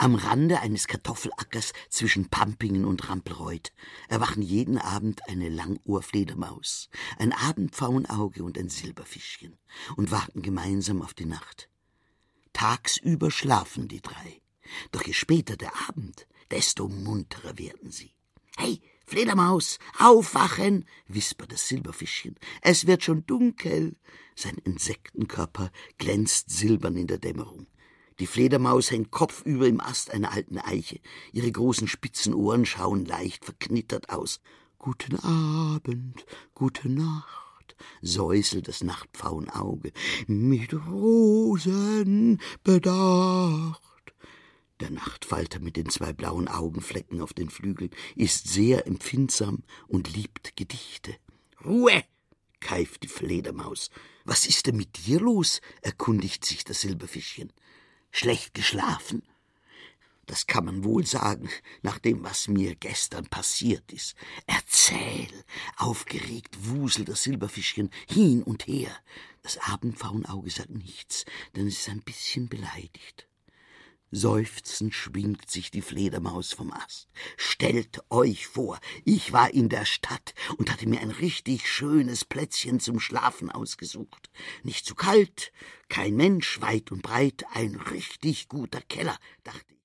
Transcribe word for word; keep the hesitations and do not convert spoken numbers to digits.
am Rande eines Kartoffelackers zwischen Pampingen und Rampelreuth erwachen jeden Abend eine Langohrfledermaus, ein Abendpfauenauge und ein Silberfischchen und warten gemeinsam auf die Nacht. Tagsüber schlafen die drei, doch je später der Abend, desto munterer werden sie. »Hey, Fledermaus, aufwachen«, wispert das Silberfischchen. »Es wird schon dunkel.« Sein Insektenkörper glänzt silbern in der Dämmerung. Die Fledermaus hängt kopfüber im Ast einer alten Eiche. Ihre großen spitzen Ohren schauen leicht verknittert aus. »Guten Abend, gute Nacht«, säuselt das Nachtpfauenauge. »Mit Rosen bedacht.« Der Nachtfalter mit den zwei blauen Augenflecken auf den Flügeln ist sehr empfindsam und liebt Gedichte. »Ruhe«, keift die Fledermaus. »Was ist denn mit dir los?«, erkundigt sich das Silberfischchen. »Schlecht geschlafen?« »Das kann man wohl sagen, nach dem, was mir gestern passiert ist.« »Erzähl!« Aufgeregt wuselt das Silberfischchen hin und her. Das Abendpfauenauge sagt nichts, denn es ist ein bisschen beleidigt. Seufzend schwingt sich die Fledermaus vom Ast. »Stellt euch vor, ich war in der Stadt und hatte mir ein richtig schönes Plätzchen zum Schlafen ausgesucht. Nicht zu kalt, kein Mensch, weit und breit, ein richtig guter Keller«, dachte ich.